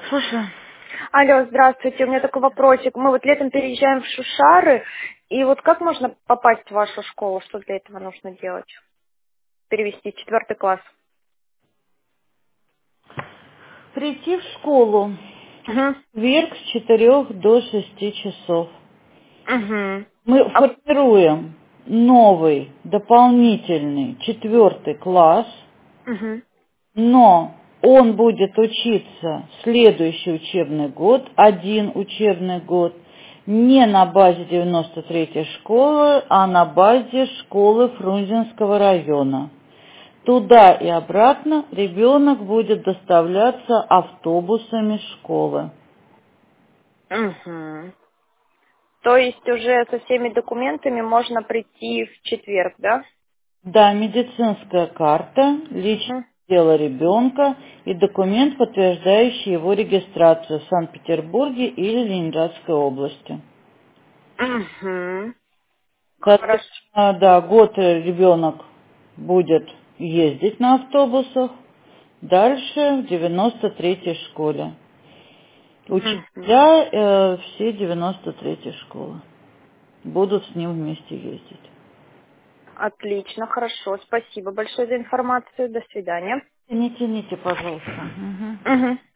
Слушай. Алло, здравствуйте, у меня такой вопросик. Мы вот летом переезжаем в Шушары, и вот как можно попасть в вашу школу? Что для этого нужно делать? Перевести в 4 класс. Прийти в школу в Угу. четверг с 4 до 6 часов. Угу. Мы А, формируем новый, дополнительный 4 класс, угу. но он будет учиться следующий учебный год, один учебный год, не на базе 93-й школы, а на базе школы Фрунзенского района. Туда и обратно ребенок будет доставляться автобусами школы. Угу. То есть уже со всеми документами можно прийти в четверг, да? Да, медицинская карта, личное Угу. дело ребенка и документ, подтверждающий его регистрацию в Санкт-Петербурге или Ленинградской области. Угу. Хорошо. Соответственно, да, год ребенок будет ездить на автобусах, дальше в 93-й школе. Угу. Учителя все 93-й школы будут с ним вместе ездить. Отлично, хорошо. Спасибо большое за информацию. До свидания. Не тяните, пожалуйста. Мгм. Угу.